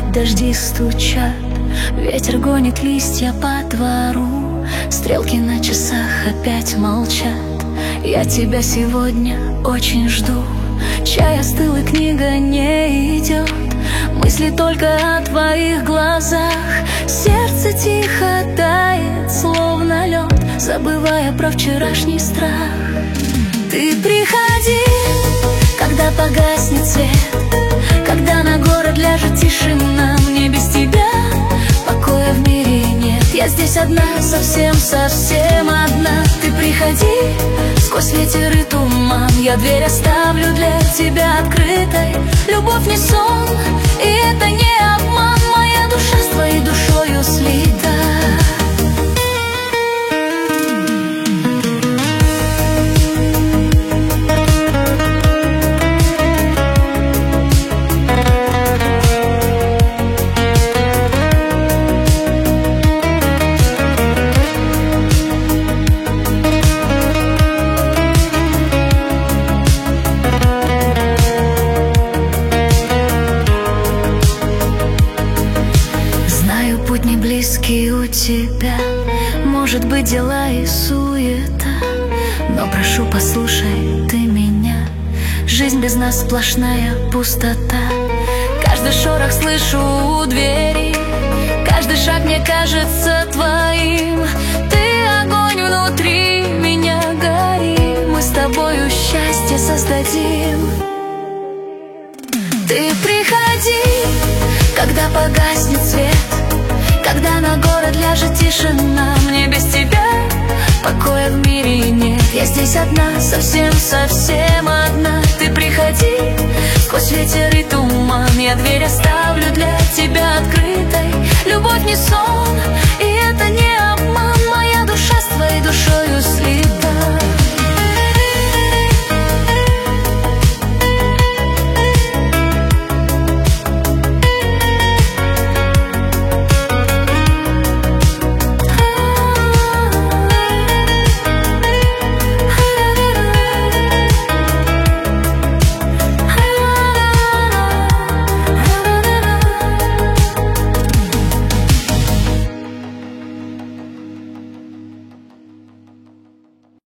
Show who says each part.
Speaker 1: опять дожди стучат, ветер гонит листья по двору, стрелки на часах опять молчат. Я тебя сегодня очень жду. Чай остыл и книга не идет, мысли только о твоих глазах. Сердце тихо тает, словно лед, забывая про вчерашний страх. Ты приходи, когда погаснет свет, когда на город ляжет тишина. Мне без тебя покоя в мире нет. Я здесь одна, совсем-совсем одна. Ты приходи, сквозь ветер и туман. Я дверь оставлю для тебя открытой. Любовь не сон, и это не обман. Моя душа с твоей душою слита. Путь не близкий у тебя, может быть, дела и суета, но прошу, послушай ты меня. Жизнь без нас сплошная пустота. Каждый шорох слышу у двери, каждый шаг мне кажется твоим. Ты огонь внутри меня, гори, мы с тобою счастье создадим. Ты приходи, когда погаснет свет, когда на город ляжет тишина. Мне без тебя покоя в мире нет. Я здесь одна, совсем-совсем одна. Ты приходи, сквозь ветер и туман. Я дверь оставлю для тебя открытой. Любовь не сон, и это